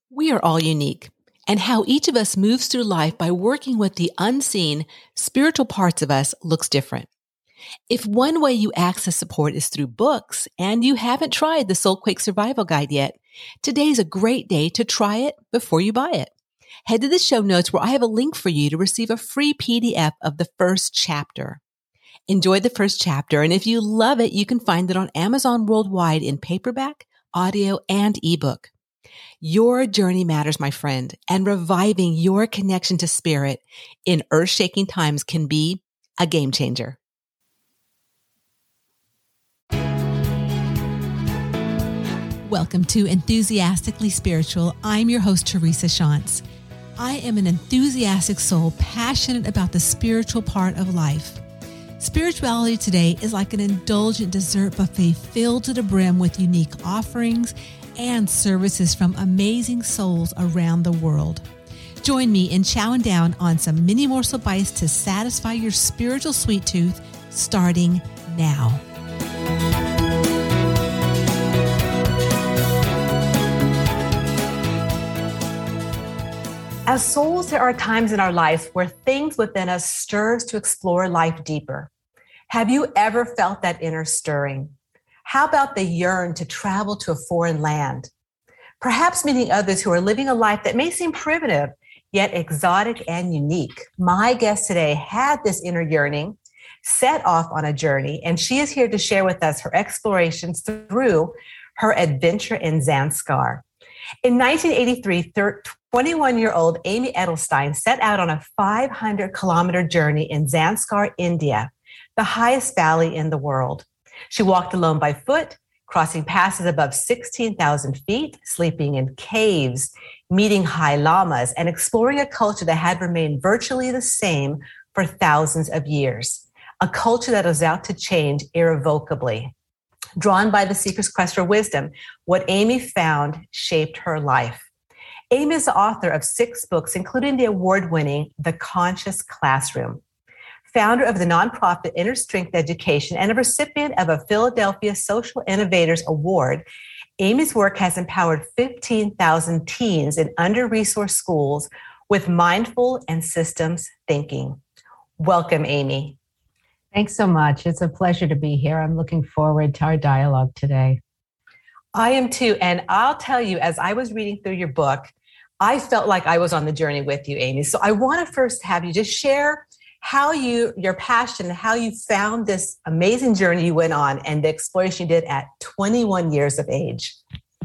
We are all unique, and how each of us moves through life by working with the unseen, spiritual parts of us looks different. If one way you access support is through books and you haven't tried the Soulquake Survival Guide yet, today's a great day to try it before you buy it. Head to the show notes where I have a link for you to receive a free PDF of the first chapter. Enjoy the first chapter, and if you love it, you can find it on Amazon worldwide in paperback, audio, and ebook. Your journey matters, my friend, and reviving your connection to spirit in earth-shaking times can be a game changer. Welcome to Enthusiastically Spiritual. I'm your host, Teresa Shantz. I am an enthusiastic soul passionate about the spiritual part of life. Spirituality today is like an indulgent dessert buffet filled to the brim with unique offerings and services from amazing souls around the world. Join me in chowing down on some mini morsel bites to satisfy your spiritual sweet tooth, starting now. As souls, there are times in our life where things within us stirs to explore life deeper. Have you ever felt that inner stirring? How about the yearn to travel to a foreign land? Perhaps meeting others who are living a life that may seem primitive, yet exotic and unique. My guest today had this inner yearning, set off on a journey, and she is here to share with us her explorations through her adventure in Zanskar. In 1983, 21-year-old Amy Edelstein set out on a 500-kilometer journey in Zanskar, India, the highest valley in the world. She walked alone by foot, crossing passes above 16,000 feet, sleeping in caves, meeting high lamas, and exploring a culture that had remained virtually the same for thousands of years, a culture that was out to change irrevocably. Drawn by the seeker's quest for wisdom, what Amy found shaped her life. Amy is the author of 6 books, including the award-winning The Conscious Classroom, founder of the nonprofit Inner Strength Education, and a recipient of a Philadelphia Social Innovators Award. Amy's work has empowered 15,000 teens in under-resourced schools with mindful and systems thinking. Welcome, Amy. Thanks so much. It's a pleasure to be here. I'm looking forward to our dialogue today. I am too. And I'll tell you, as I was reading through your book, I felt like I was on the journey with you, Amy. So I want to first have you just share how your passion, how you found this amazing journey you went on and the exploration you did at 21 years of age.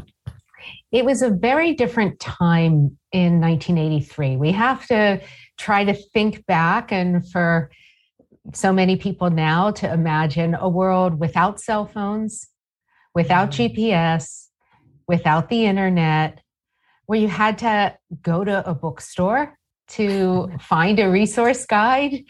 It was a very different time in 1983. We have to try to think back, and for so many people now to imagine a world without cell phones, without GPS, without the internet, where you had to go to a bookstore to find a resource guide.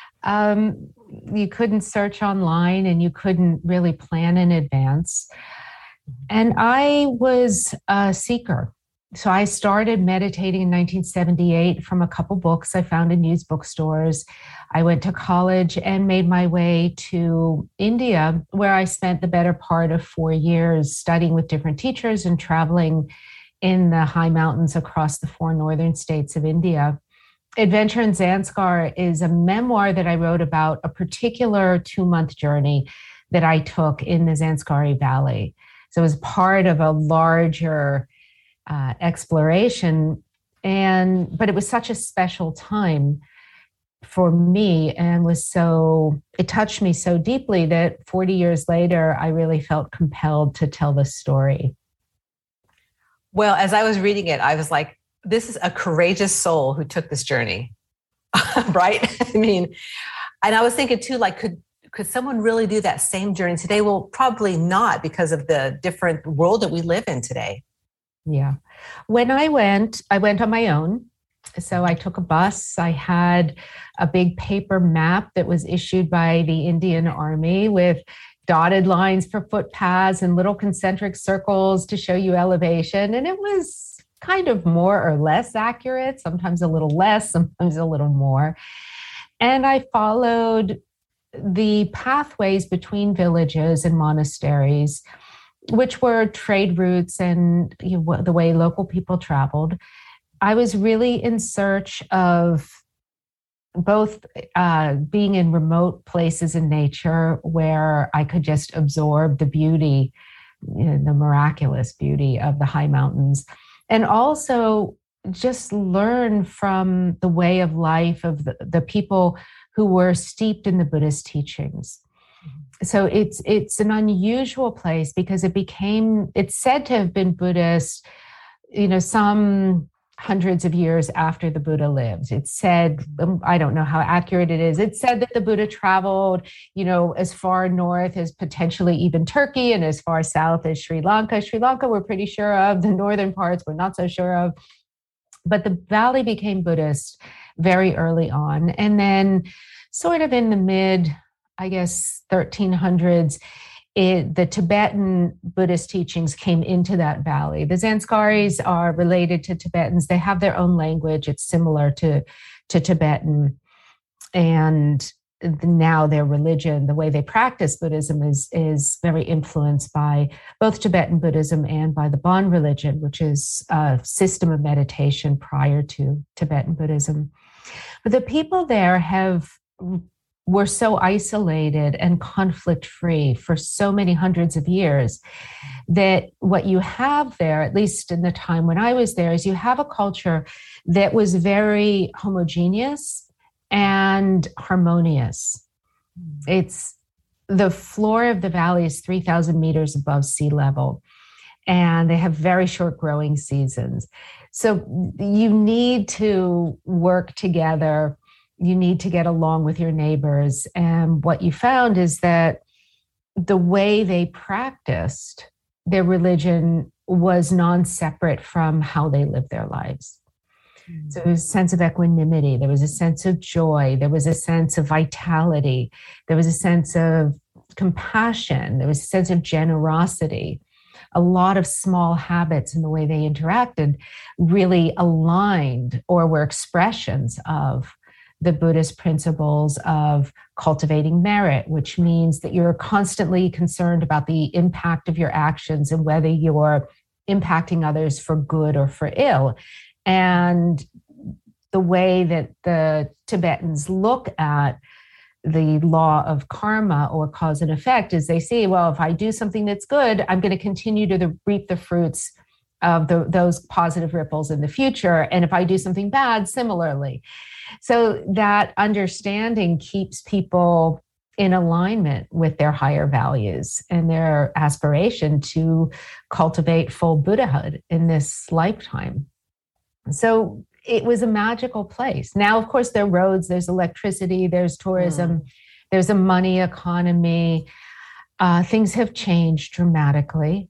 You couldn't search online and you couldn't really plan in advance. And I was a seeker. So I started meditating in 1978 from a couple books I found in used bookstores. I went to college and made my way to India, where I spent the better part of 4 years studying with different teachers and traveling in the high mountains across the 4 northern states of India. Adventure in Zanskar is a memoir that I wrote about a particular 2-month journey that I took in the Zanskari Valley. So it was part of a larger exploration, but it was such a special time for me, and it touched me so deeply that 40 years later, I really felt compelled to tell the story. Well, as I was reading it, I was like, this is a courageous soul who took this journey, right? I mean, and I was thinking too, like, could someone really do that same journey today? Well, probably not, because of the different world that we live in today. Yeah. When I went on my own. So I took a bus. I had a big paper map that was issued by the Indian Army with dotted lines for footpaths and little concentric circles to show you elevation. And it was kind of more or less accurate, sometimes a little less, sometimes a little more. And I followed the pathways between villages and monasteries which were trade routes and the way local people traveled. I was really in search of both being in remote places in nature where I could just absorb the beauty, the miraculous beauty of the high mountains, and also just learn from the way of life of the people who were steeped in the Buddhist teachings. So it's an unusual place because it's said to have been Buddhist, some hundreds of years after the Buddha lived. It's said, I don't know how accurate it is, it's said that the Buddha traveled, as far north as potentially even Turkey and as far south as Sri Lanka. Sri Lanka we're pretty sure of, the northern parts we're not so sure of. But the valley became Buddhist very early on. And then sort of in the mid, 1300s, the Tibetan Buddhist teachings came into that valley. The Zanskaris are related to Tibetans. They have their own language. It's similar to Tibetan. And now their religion, the way they practice Buddhism is very influenced by both Tibetan Buddhism and by the Bon religion, which is a system of meditation prior to Tibetan Buddhism. But the people there were so isolated and conflict-free for so many hundreds of years that what you have there, at least in the time when I was there, is you have a culture that was very homogeneous and harmonious. It's the floor of the valley is 3,000 meters above sea level, and they have very short growing seasons. So you need to work together. You need to get along with your neighbors. And what you found is that the way they practiced their religion was non-separate from how they lived their lives. So there was a sense of equanimity. There was a sense of joy. There was a sense of vitality. There was a sense of compassion. There was a sense of generosity. A lot of small habits in the way they interacted really aligned or were expressions of the Buddhist principles of cultivating merit, which means that you're constantly concerned about the impact of your actions and whether you're impacting others for good or for ill. And the way that the Tibetans look at the law of karma or cause and effect is they see, well, if I do something that's good, I'm going to continue to reap the fruits of those positive ripples in the future. And if I do something bad, similarly. So that understanding keeps people in alignment with their higher values and their aspiration to cultivate full Buddhahood in this lifetime. So it was a magical place. Now, of course, there are roads, there's electricity, there's tourism, there's a money economy. Things have changed dramatically.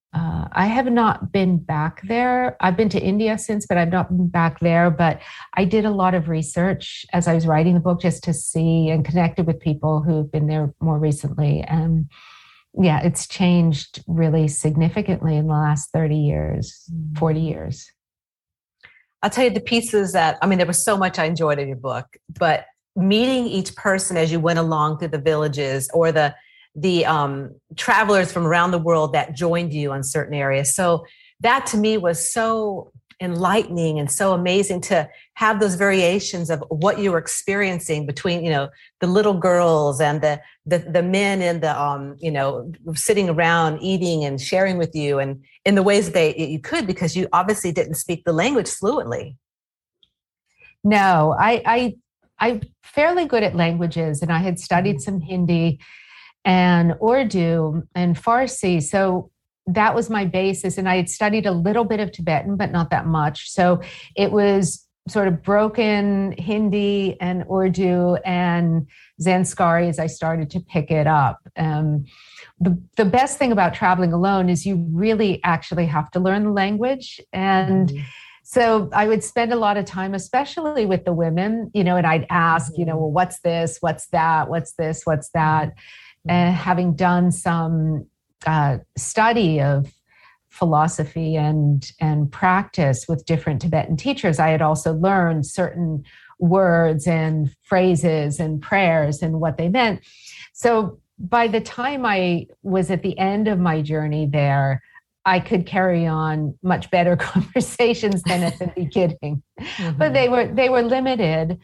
I have not been back there. I've been to India since, but I've not been back there. But I did a lot of research as I was writing the book just to see and connected with people who've been there more recently. And yeah, it's changed really significantly in the last 30 years, 40 years. I'll tell you the pieces there was so much I enjoyed in your book, but meeting each person as you went along through the villages or the travelers from around the world that joined you on certain areas. So that to me was so enlightening and so amazing to have those variations of what you were experiencing between, the little girls and the men in the, sitting around eating and sharing with you and in the ways that you could, because you obviously didn't speak the language fluently. No, I'm fairly good at languages, and I had studied some Hindi and Urdu and Farsi. So that was my basis. And I had studied a little bit of Tibetan, but not that much. So it was sort of broken Hindi and Urdu and Zanskari as I started to pick it up. The best thing about traveling alone is you really actually have to learn the language. And so I would spend a lot of time, especially with the women, and I'd ask, well, what's this? What's that? What's this? What's that? And having done some study of philosophy and practice with different Tibetan teachers, I had also learned certain words and phrases and prayers and what they meant. So by the time I was at the end of my journey there, I could carry on much better conversations than at the beginning. But they were limited.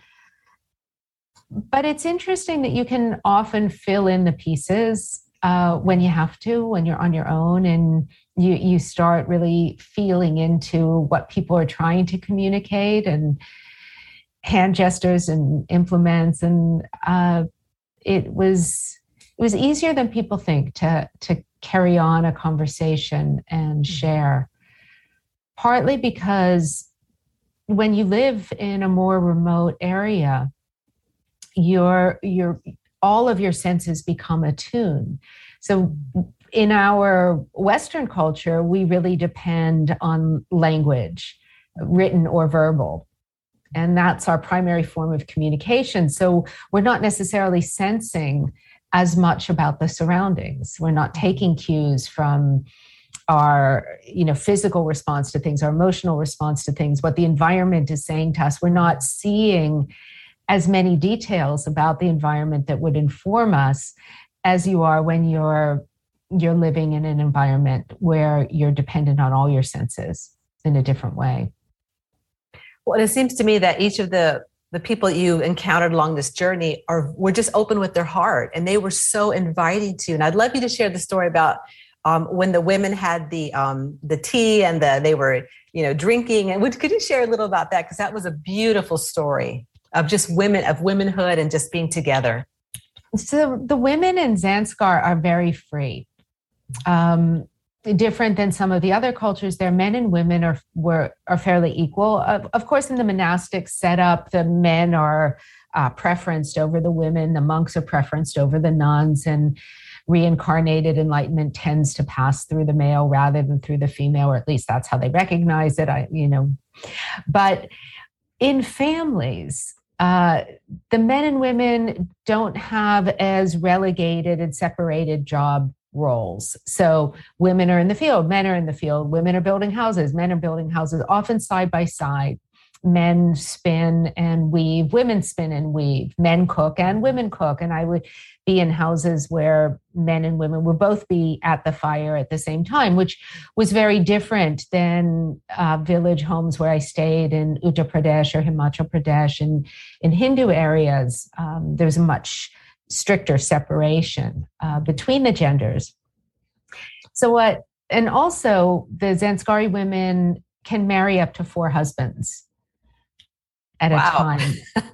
But it's interesting that you can often fill in the pieces when you have to, when you're on your own, and you start really feeling into what people are trying to communicate, and hand gestures and implements. And it was easier than people think to carry on a conversation and share, partly because when you live in a more remote area, your all of your senses become attuned. So in our Western culture, we really depend on language, written or verbal. And that's our primary form of communication. So we're not necessarily sensing as much about the surroundings. We're not taking cues from our, physical response to things, our emotional response to things, what the environment is saying to us. We're not seeing as many details about the environment that would inform us as you are when you're living in an environment where you're dependent on all your senses in a different way. Well, it seems to me that each of the people you encountered along this journey were just open with their heart, and they were so inviting to you. And I'd love you to share the story about when the women had the tea and they were drinking. And could you share a little about that? Because that was a beautiful story of just womenhood and just being together. So the women in Zanskar are very free. Different than some of the other cultures, their men and women are fairly equal. Of course, in the monastic setup, the men are preferenced over the women, the monks are preferenced over the nuns, and reincarnated enlightenment tends to pass through the male rather than through the female, or at least that's how they recognize it. But in families, the men and women don't have as relegated and separated job roles. So women are in the field, men are in the field, women are building houses, men are building houses, often side by side. Men spin and weave, women spin and weave, men cook and women cook. And I would be in houses where men and women would both be at the fire at the same time, which was very different than village homes where I stayed in Uttar Pradesh or Himachal Pradesh. And in Hindu areas, there's a much stricter separation between the genders. And also the Zanskari women can marry up to 4 husbands at a time.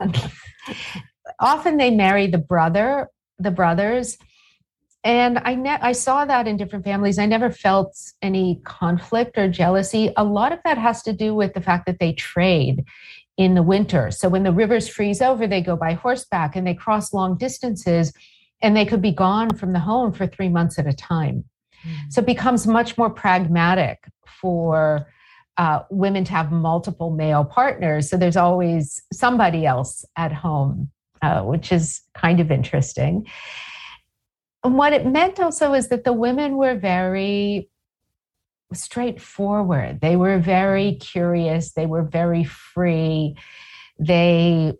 Often they marry the brothers. And I saw that in different families. I never felt any conflict or jealousy. A lot of that has to do with the fact that they trade in the winter. So when the rivers freeze over, they go by horseback and they cross long distances, and they could be gone from the home for 3 months at a time. So it becomes much more pragmatic for women to have multiple male partners. So there's always somebody else at home, which is kind of interesting. And what it meant also is that the women were very straightforward. They were very curious. They were very free. They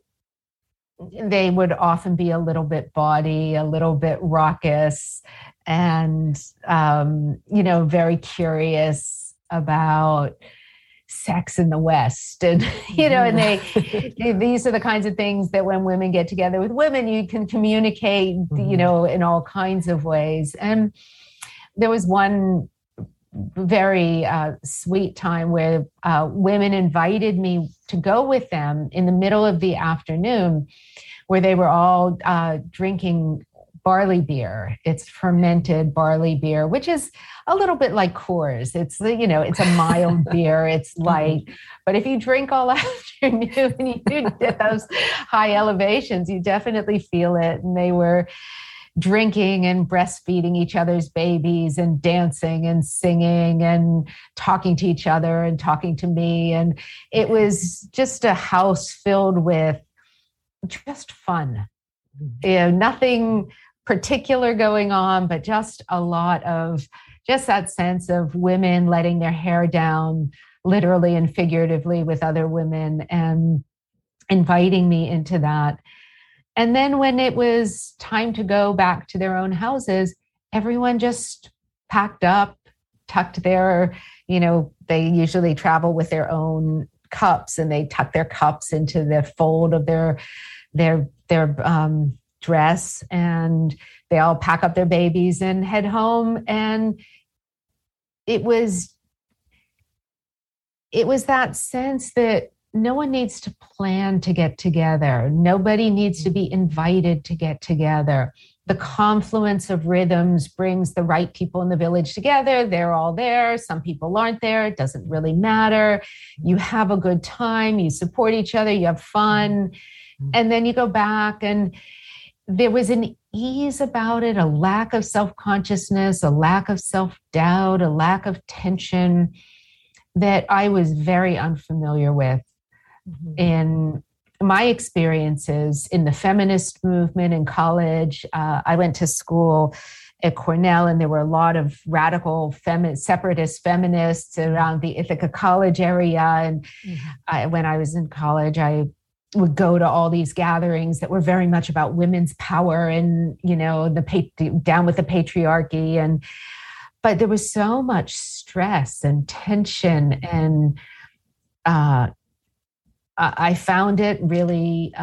would often be a little bit bawdy, a little bit raucous, and very curious about sex in the West. And and these are the kinds of things that when women get together with women, you can communicate in all kinds of ways. And there was one very sweet time where women invited me to go with them in the middle of the afternoon, where they were all drinking barley beer. It's fermented barley beer, which is a little bit like Coors. It's it's a mild beer. It's light, but if you drink all afternoon and you get those high elevations, you definitely feel it. And they were drinking and breastfeeding each other's babies and dancing and singing and talking to each other and talking to me. And it was just a house filled with just fun. Nothing particular going on, but just a lot of just that sense of women letting their hair down, literally and figuratively, with other women, and inviting me into that. And then when it was time to go back to their own houses, everyone just packed up, tucked their, they usually travel with their own cups, and they tuck their cups into the fold of their dress, and they all pack up their babies and head home. And it was that sense that no one needs to plan to get together. Nobody needs to be invited to get together. The confluence of rhythms brings the right people in the village together. They're all there. Some people aren't there. It doesn't really matter. You have a good time. You support each other. You have fun. And then you go back, and there was an ease about it, a lack of self-consciousness, a lack of self-doubt, a lack of tension that I was very unfamiliar with in my experiences in the feminist movement in college. I went to school at Cornell, and there were a lot of radical separatist feminists around the Ithaca College area. And when I was in college, I would go to all these gatherings that were very much about women's power and, down with the patriarchy. But there was so much stress and tension, and I found it really,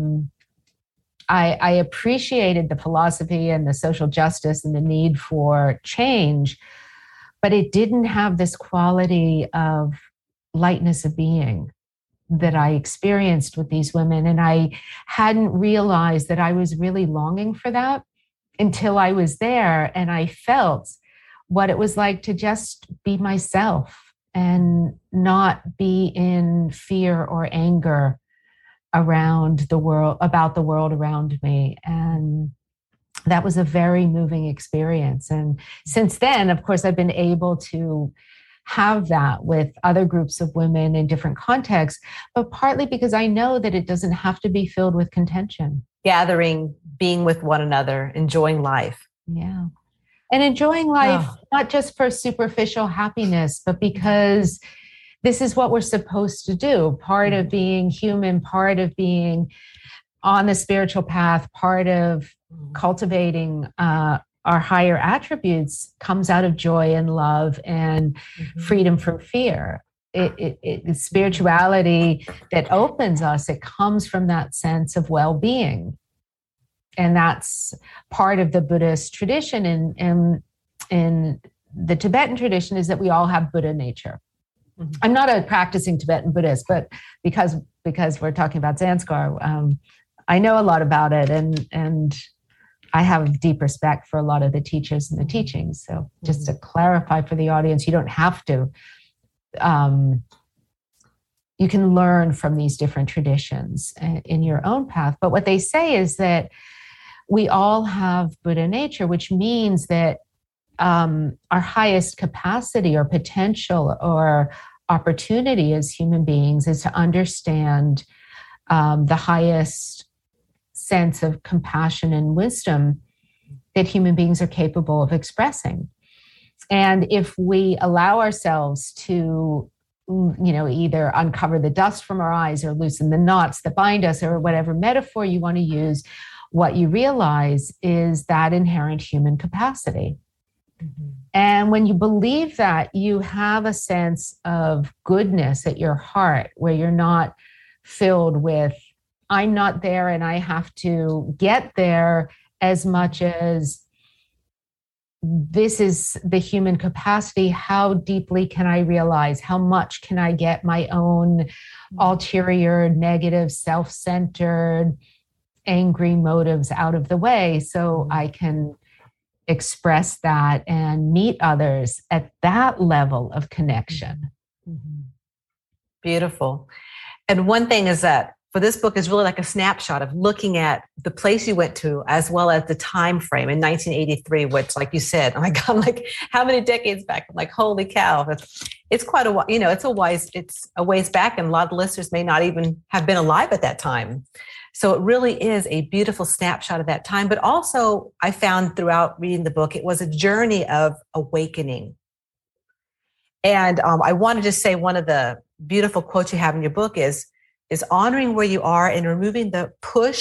I appreciated the philosophy and the social justice and the need for change, but it didn't have this quality of lightness of being that I experienced with these women. And I hadn't realized that I was really longing for that until I was there, and I felt what it was like to just be myself and not be in fear or anger around the world, about the world around me. And that was a very moving experience. And since then, of course, I've been able to have that with other groups of women in different contexts, but partly because I know that it doesn't have to be filled with contention. Gathering, being with one another, enjoying life. Yeah. And enjoying life, not just for superficial happiness, but because this is what we're supposed to do. Part of being human, part of being on the spiritual path, part of cultivating our higher attributes comes out of joy and love and freedom from fear. It's spirituality that opens us. It comes from that sense of well-being. And that's part of the Buddhist tradition. And in the Tibetan tradition is that we all have Buddha nature. I'm not a practicing Tibetan Buddhist, but because we're talking about Zanskar, I know a lot about it, and I have deep respect for a lot of the teachers and the teachings. So just to clarify for the audience, you don't have to. You can learn from these different traditions in your own path. But what they say is that we all have Buddha nature, which means that our highest capacity or potential or opportunity as human beings is to understand the highest sense of compassion and wisdom that human beings are capable of expressing. And if we allow ourselves to, either uncover the dust from our eyes or loosen the knots that bind us, or whatever metaphor you want to use, what you realize is that inherent human capacity. And when you believe that, you have a sense of goodness at your heart, where you're not filled with, I'm not there and I have to get there, as much as this is the human capacity. How deeply can I realize? How much can I get my own ulterior, negative, self-centered, angry motives out of the way, so I can express that and meet others at that level of connection. Beautiful. And one thing is that for this book is really like a snapshot of looking at the place you went to, as well as the time frame in 1983, which, like you said, oh my God, I'm like, how many decades back? I'm like, holy cow. It's quite a while, it's a ways back, and a lot of the listeners may not even have been alive at that time. So it really is a beautiful snapshot of that time. But also, I found throughout reading the book, it was a journey of awakening. And I wanted to say, one of the beautiful quotes you have in your book is honoring where you are and removing the push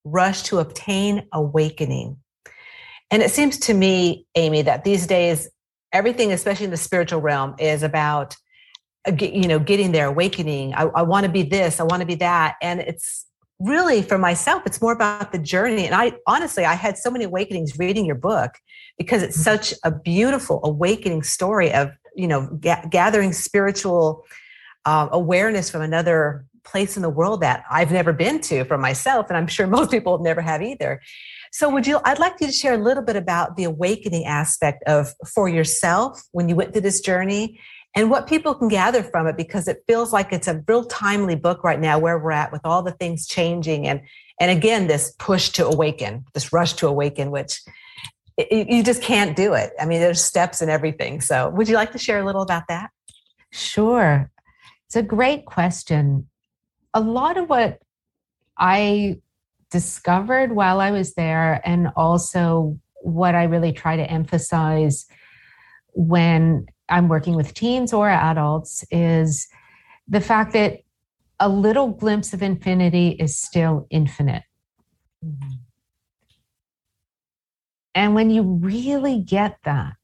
rush to obtain awakening. And it seems to me, Amy, that these days, everything, especially in the spiritual realm, is about, getting their awakening. I want to be this, I want to be that. And it's really, for myself, it's more about the journey. And I had so many awakenings reading your book, because it's such a beautiful awakening story of, gathering spiritual awareness from another place in the world that I've never been to for myself. And I'm sure most people never have either. So I'd like you to share a little bit about the awakening aspect for yourself when you went through this journey, and what people can gather from it, because it feels like it's a real timely book right now, where we're at with all the things changing. And again, this push to awaken, this rush to awaken, which you just can't do it. I mean, there's steps and everything. So would you like to share a little about that? Sure. It's a great question. A lot of what I discovered while I was there, and also what I really try to emphasize when I'm working with teens or adults, is the fact that a little glimpse of infinity is still infinite. Mm-hmm. And when you really get that,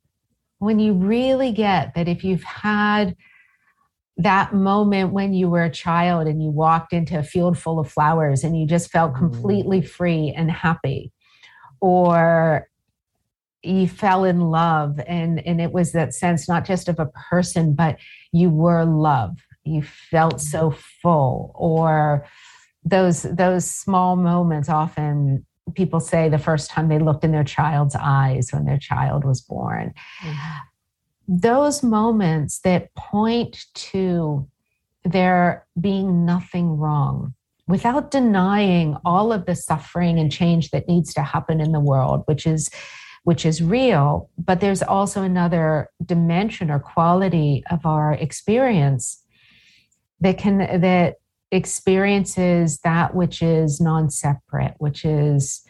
if you've had that moment when you were a child and you walked into a field full of flowers and you just felt completely free and happy, or you fell in love, and it was that sense not just of a person, but you were love. You felt so full. Or those small moments, often people say the first time they looked in their child's eyes when their child was born. Mm-hmm. Those moments that point to there being nothing wrong, without denying all of the suffering and change that needs to happen in the world, which is real, but there's also another dimension or quality of our experience that experiences that which is non-separate, which is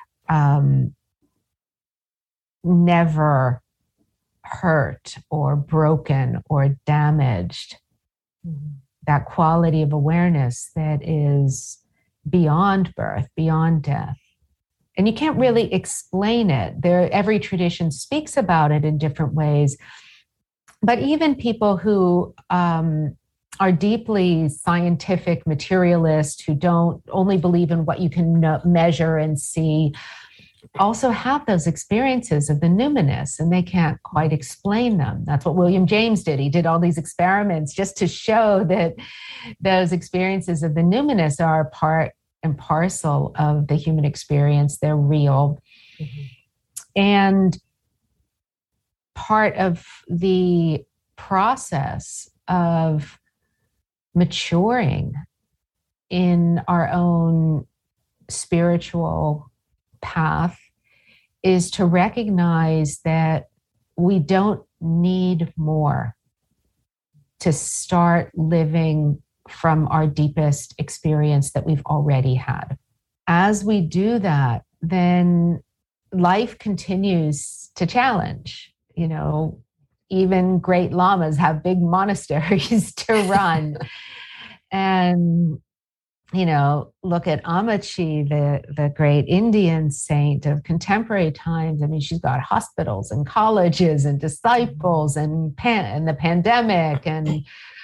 never hurt or broken or damaged. Mm-hmm. That quality of awareness that is beyond birth, beyond death. And you can't really explain it. Every tradition speaks about it in different ways. But even people who are deeply scientific materialists, who don't only believe in what you can measure and see, also have those experiences of the numinous, and they can't quite explain them. That's what William James did. He did all these experiments just to show that those experiences of the numinous are part and parcel of the human experience. They're real. Mm-hmm. And part of the process of maturing in our own spiritual path is to recognize that we don't need more to start living from our deepest experience that we've already had. As we do that, then life continues to challenge. Even great lamas have big monasteries to run. And, look at Amachi, the great Indian saint of contemporary times. I mean, she's got hospitals and colleges and disciples and the pandemic. And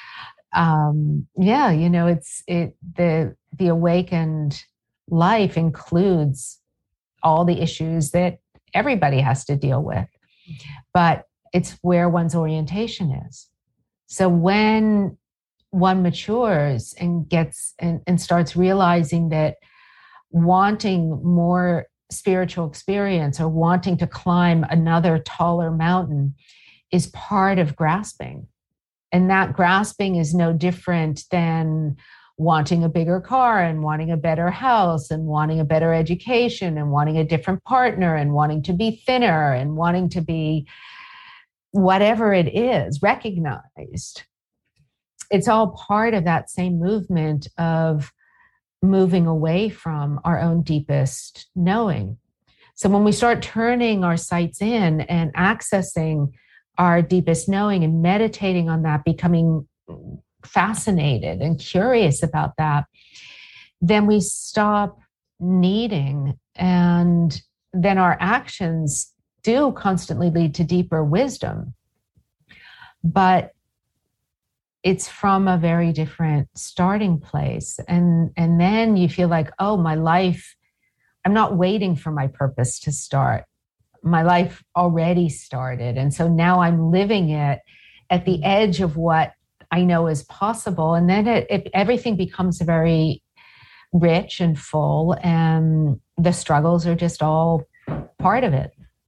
the awakened life includes all the issues that everybody has to deal with, but it's where one's orientation is. So when one matures and gets and starts realizing that wanting more spiritual experience or wanting to climb another taller mountain is part of grasping. And that grasping is no different than wanting a bigger car and wanting a better house and wanting a better education and wanting a different partner and wanting to be thinner and wanting to be whatever it is, recognized. It's all part of that same movement of moving away from our own deepest knowing. So when we start turning our sights in and accessing our deepest knowing and meditating on that, becoming fascinated and curious about that, then we stop needing. And then our actions do constantly lead to deeper wisdom. But it's from a very different starting place. And then you feel like, oh, my life, I'm not waiting for my purpose to start. My life already started. And so now I'm living it at the edge of what I know is possible. And then everything becomes very rich and full, and the struggles are just all part of it.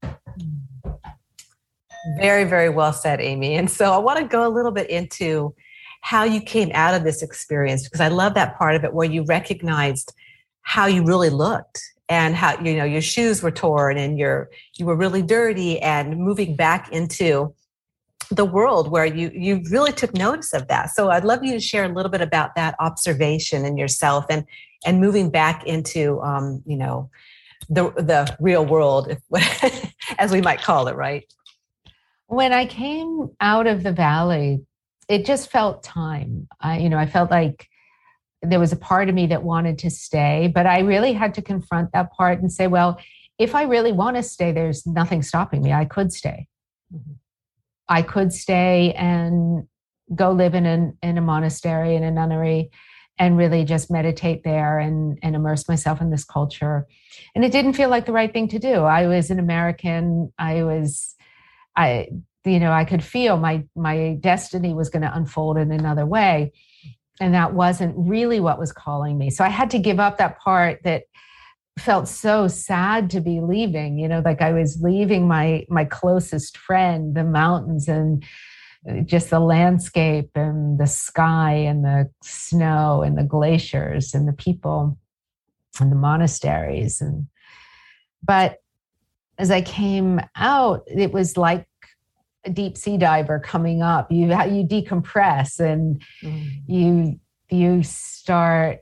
Very, very well said, Amy. And so I want to go a little bit into how you came out of this experience, because I love that part of it where you recognized how you really looked and how, you know, your shoes were torn and you were really dirty, and moving back into the world where you really took notice of that. So I'd love you to share a little bit about that observation in yourself and moving back into, you know, the real world, as we might call it, right? When I came out of the valley, it just felt time. I felt like there was a part of me that wanted to stay, but I really had to confront that part and say, well, if I really want to stay, there's nothing stopping me. I could stay. Mm-hmm. I could stay and go live in a monastery, in a nunnery, and really just meditate there and immerse myself in this culture. And it didn't feel like the right thing to do. I was an American. I could feel my destiny was going to unfold in another way. And that wasn't really what was calling me. So I had to give up that part that felt so sad to be leaving, like I was leaving my closest friend, the mountains and just the landscape and the sky and the snow and the glaciers and the people and the monasteries. But as I came out, it was like a deep sea diver coming up. You decompress and you start,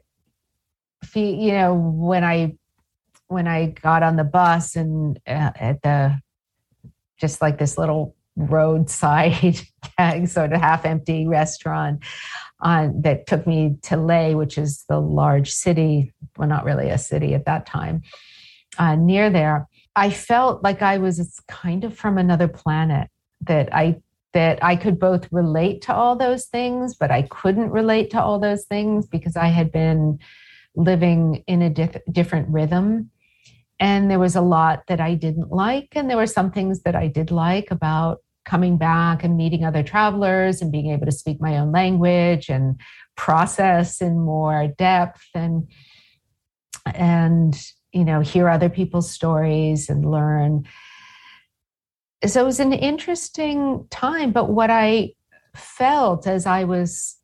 when I got on the bus and at the, just like this little roadside sort of half empty restaurant that took me to Leh, which is the large city, well, not really a city at that time, near there, I felt like I was kind of from another planet, that I could both relate to all those things, but I couldn't relate to all those things because I had been living in a different rhythm. And there was a lot that I didn't like. And there were some things that I did like about coming back and meeting other travelers and being able to speak my own language and process in more depth and hear other people's stories and learn. So it was an interesting time. But what I felt as I was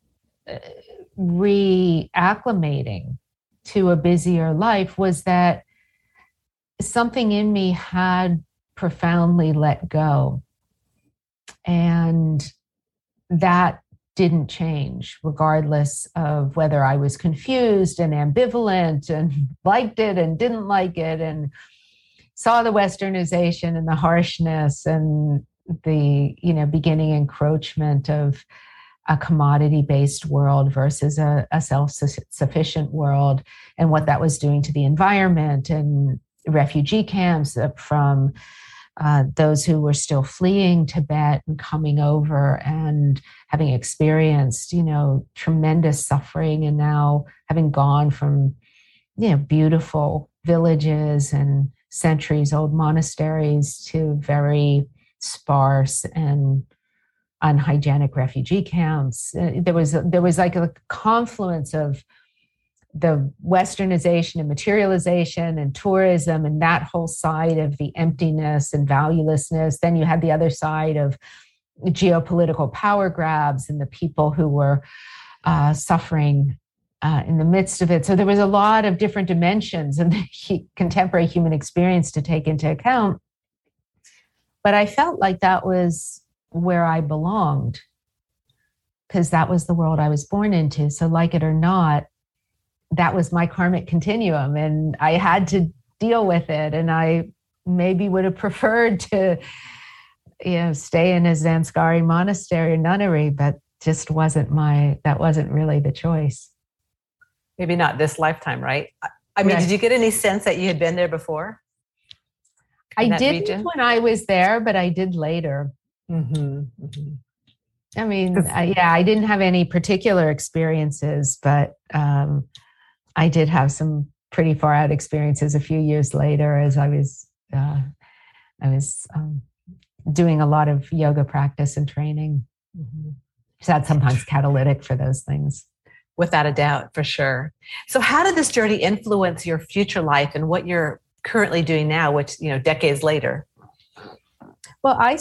reacclimating to a busier life was that something in me had profoundly let go. And that didn't change, regardless of whether I was confused and ambivalent and liked it and didn't like it and saw the westernization and the harshness and the, beginning encroachment of a commodity-based world versus a self-sufficient world, and what that was doing to the environment, and refugee camps from those who were still fleeing Tibet and coming over and having experienced, tremendous suffering, and now having gone from, beautiful villages and centuries-old monasteries to very sparse and unhygienic refugee camps. There was like a confluence of the westernization and materialization and tourism and that whole side of the emptiness and valuelessness. Then you had the other side of geopolitical power grabs and the people who were suffering in the midst of it. So there was a lot of different dimensions of the contemporary human experience to take into account. But I felt like that was where I belonged, because that was the world I was born into. So like it or not, that was my karmic continuum, and I had to deal with it. And I maybe would have preferred to, stay in a Zanskari monastery or nunnery, but that wasn't really the choice. Maybe not this lifetime, right? I mean, Right. did you get any sense that you had been there before? I In that didn't region? when I was there, but I did later. Mm-hmm. Mm-hmm. I mean, I didn't have any particular experiences, but I did have some pretty far out experiences a few years later as I was doing a lot of yoga practice and training. Mm-hmm. So that's sometimes catalytic for those things. Without a doubt, for sure. So how did this journey influence your future life and what you're currently doing now, which, decades later? Well, I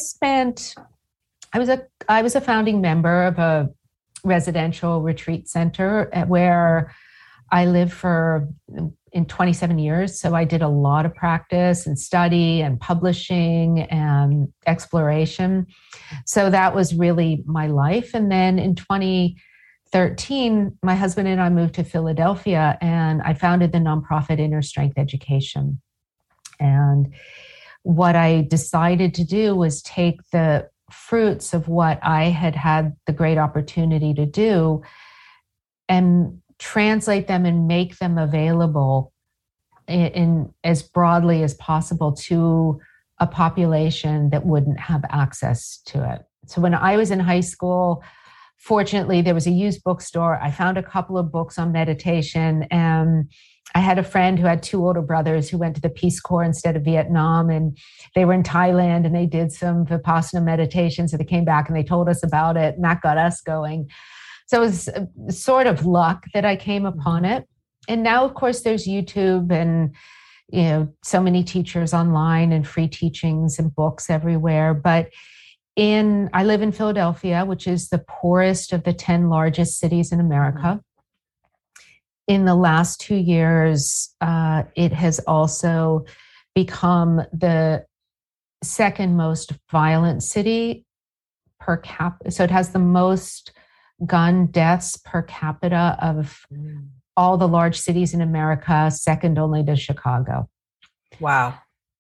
was a founding member of a residential retreat center where I lived in 27 years. So I did a lot of practice and study and publishing and exploration. So that was really my life. And then in 2013, my husband and I moved to Philadelphia, and I founded the nonprofit Inner Strength Education. And what I decided to do was take the fruits of what I had the great opportunity to do and translate them and make them available in as broadly as possible to a population that wouldn't have access to it. So when I was in high school, fortunately, there was a used bookstore. I found a couple of books on meditation, and I had a friend who had two older brothers who went to the Peace Corps instead of Vietnam, and they were in Thailand, and they did some Vipassana meditation. So they came back and they told us about it, and that got us going. So it was sort of luck that I came upon it. And now, of course, there's YouTube and, so many teachers online and free teachings and books everywhere. But I live in Philadelphia, which is the poorest of the 10 largest cities in America. In the last 2 years, it has also become the second most violent city per capita. So it has the most gun deaths per capita of all the large cities in America, second only to Chicago. Wow.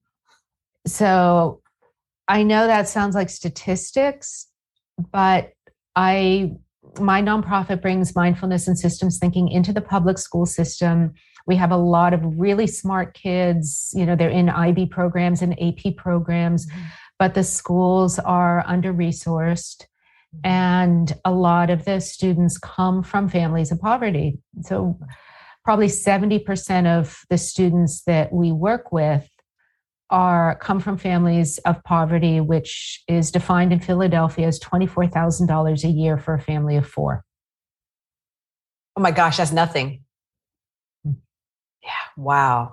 So I know that sounds like statistics, but my nonprofit brings mindfulness and systems thinking into the public school system. We have a lot of really smart kids, they're in IB programs and AP programs, but the schools are under-resourced. And a lot of the students come from families of poverty. So probably 70% of the students that we work with come from families of poverty, which is defined in Philadelphia as $24,000 a year for a family of four. Oh my gosh, that's nothing. Yeah, wow.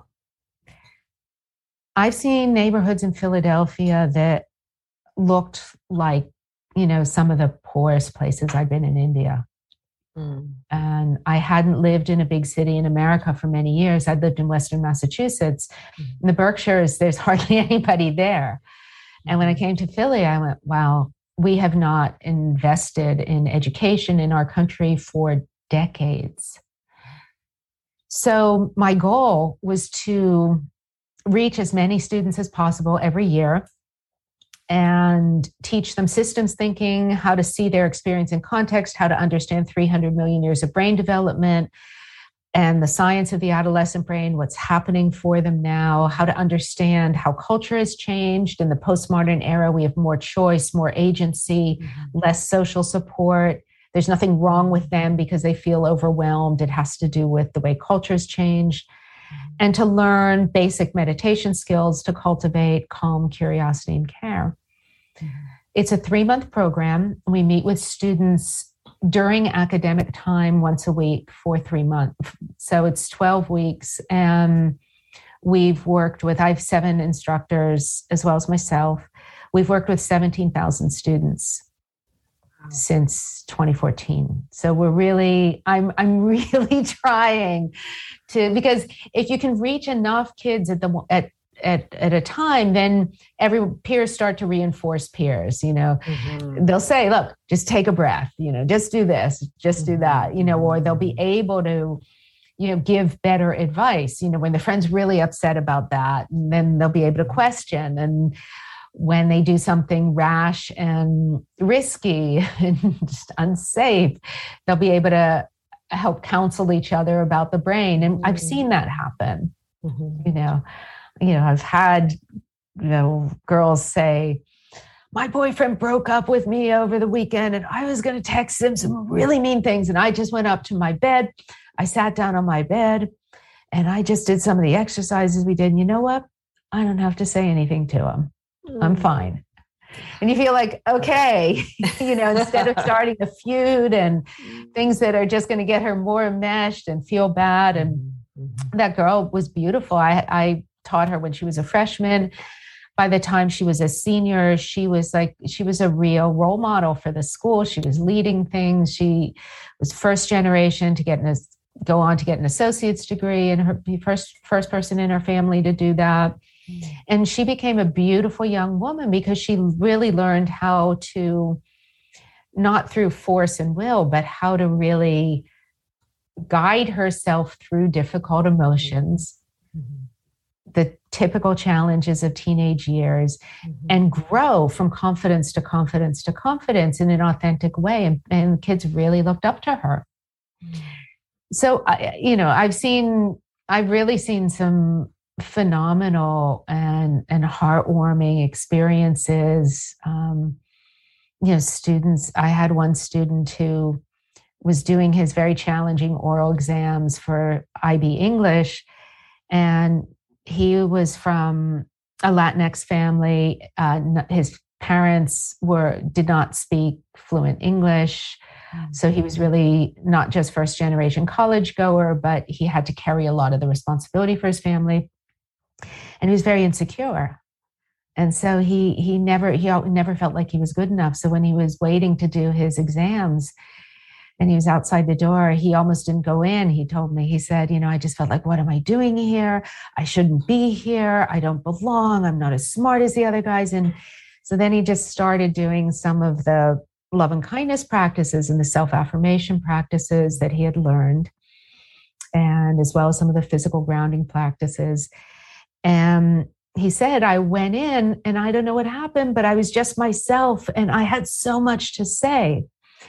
I've seen neighborhoods in Philadelphia that looked like, some of the poorest places I've been in India. And I hadn't lived in a big city in America for many years. I'd lived in Western Massachusetts. In the Berkshires, there's hardly anybody there. And when I came to Philly, I went, wow, we have not invested in education in our country for decades. So my goal was to reach as many students as possible every year and teach them systems thinking, how to see their experience in context, how to understand 300 million years of brain development and the science of the adolescent brain, what's happening for them now, how to understand how culture has changed. In the postmodern era, we have more choice, more agency, less social support. There's nothing wrong with them because they feel overwhelmed. It has to do with the way culture's changed. And to learn basic meditation skills to cultivate calm, curiosity, and care. It's a 3-month program. We meet with students during academic time once a week for 3 months. So it's 12 weeks. And I have 7 instructors as well as myself. We've worked with 17,000 students since 2014. So I'm really trying to, because if you can reach enough kids at a time, then peers start to reinforce peers. They'll say, look, just take a breath, just do this, just do that, or they'll be able to, give better advice, when the friend's really upset about that, and then they'll be able to question. And when they do something rash and risky and just unsafe, they'll be able to help counsel each other about the brain. And I've seen that happen. You know, I've had, girls say, my boyfriend broke up with me over the weekend and I was going to text him some really mean things. And I just went up to my bed. I sat down on my bed and I just did some of the exercises we did. And you know what? I don't have to say anything to him. I'm fine. And you feel like, okay, instead of starting a feud and things that are just going to get her more enmeshed and feel bad. And that girl was beautiful. I taught her when she was a freshman. By the time she was a senior, she was a real role model for the school. She was leading things. She was first generation to go on to get an associate's degree, and her first person in her family to do that. And she became a beautiful young woman because she really learned how to, not through force and will, but how to really guide herself through difficult emotions, the typical challenges of teenage years, and grow from confidence to confidence to confidence in an authentic way. And kids really looked up to her. So, I've really seen some phenomenal and heartwarming experiences. Students, I had one student who was doing his very challenging oral exams for IB English, and he was from a Latinx family. His parents did not speak fluent English. So he was really not just first generation college goer, but he had to carry a lot of the responsibility for his family. And he was very insecure. And so he never felt like he was good enough. So when he was waiting to do his exams and he was outside the door, he almost didn't go in. He told me, he said, I just felt like, what am I doing here? I shouldn't be here. I don't belong. I'm not as smart as the other guys. And so then he just started doing some of the love and kindness practices and the self-affirmation practices that he had learned, and as well as some of the physical grounding practices. And he said, I went in and I don't know what happened, but I was just myself and I had so much to say.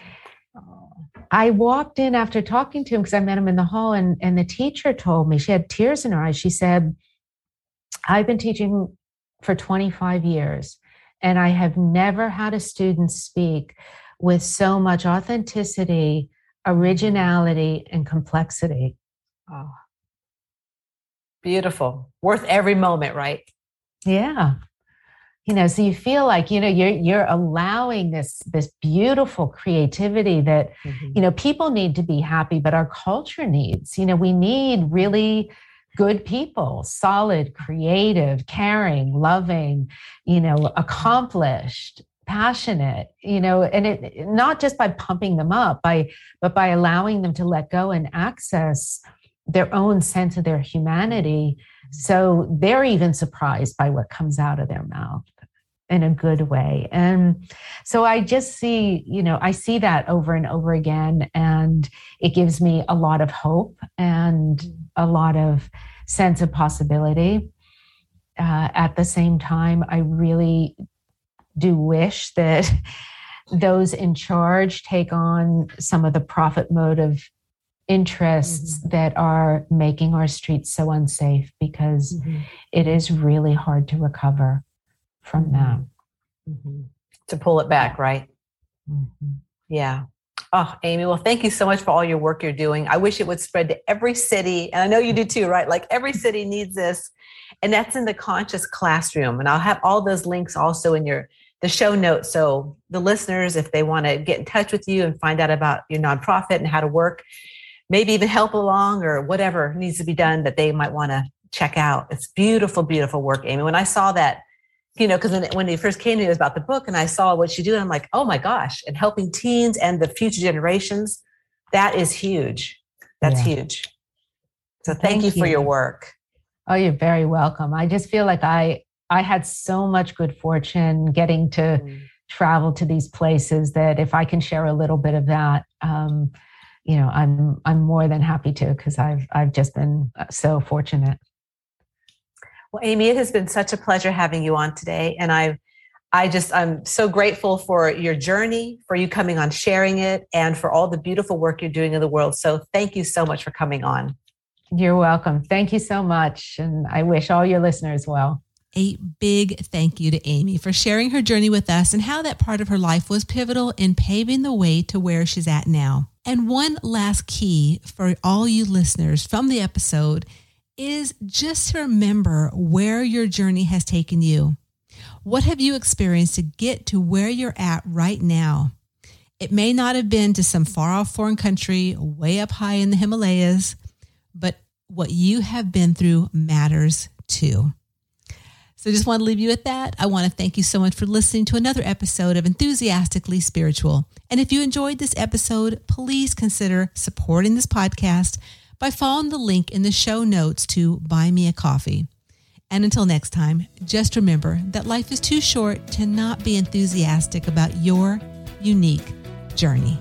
I walked in after talking to him because I met him in the hall, and the teacher told me, she had tears in her eyes. She said, I've been teaching for 25 years and I have never had a student speak with so much authenticity, originality, and complexity. Oh, beautiful. Worth every moment, right? Yeah. So you feel like, you're allowing this beautiful creativity that, people need to be happy, but our culture needs. We need really good people, solid, creative, caring, loving, accomplished, passionate, and it not just by pumping them up, but by allowing them to let go and access their own sense of their humanity. So they're even surprised by what comes out of their mouth in a good way. And so I just see, I see that over and over again, and it gives me a lot of hope and a lot of sense of possibility. At the same time, I really do wish that those in charge take on some of the profit motive interests that are making our streets so unsafe, because it is really hard to recover from that. To pull it back, right? Yeah. Oh, Amy, well, thank you so much for all your work you're doing. I wish it would spread to every city. And I know you do too, right? Like every city needs this. And that's in the Conscious Classroom. And I'll have all those links also in the show notes. So the listeners, if they want to get in touch with you and find out about your nonprofit and how to work, maybe even help along or whatever needs to be done that they might want to check out. It's beautiful, beautiful work, Amy. When I saw that, because when it first came to me, it was about the book and I saw what you do and I'm like, oh my gosh, and helping teens and the future generations, that is huge. That's huge. So thank you for your work. Oh, you're very welcome. I just feel like I had so much good fortune getting to travel to these places that if I can share a little bit of that, I'm more than happy to, because I've just been so fortunate. Well, Amy, it has been such a pleasure having you on today. And I'm so grateful for your journey, for you coming on, sharing it, and for all the beautiful work you're doing in the world. So thank you so much for coming on. You're welcome. Thank you so much. And I wish all your listeners well. A big thank you to Amy for sharing her journey with us and how that part of her life was pivotal in paving the way to where she's at now. And one last key for all you listeners from the episode is just to remember where your journey has taken you. What have you experienced to get to where you're at right now? It may not have been to some far off foreign country way up high in the Himalayas, but what you have been through matters too. So just want to leave you with that. I want to thank you so much for listening to another episode of Enthusiastically Spiritual. And if you enjoyed this episode, please consider supporting this podcast by following the link in the show notes to buy me a coffee. And until next time, just remember that life is too short to not be enthusiastic about your unique journey.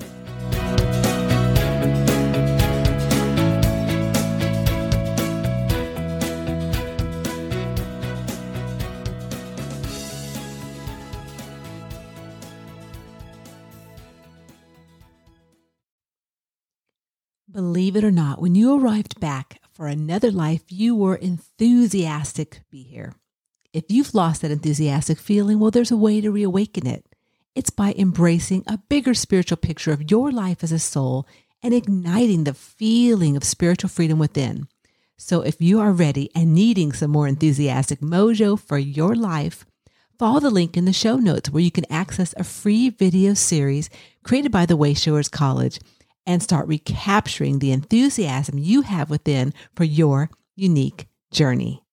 Believe it or not, when you arrived back for another life, you were enthusiastic to be here. If you've lost that enthusiastic feeling, well, there's a way to reawaken it. It's by embracing a bigger spiritual picture of your life as a soul and igniting the feeling of spiritual freedom within. So if you are ready and needing some more enthusiastic mojo for your life, follow the link in the show notes where you can access a free video series created by the Wayshowers College and start recapturing the enthusiasm you have within for your unique journey.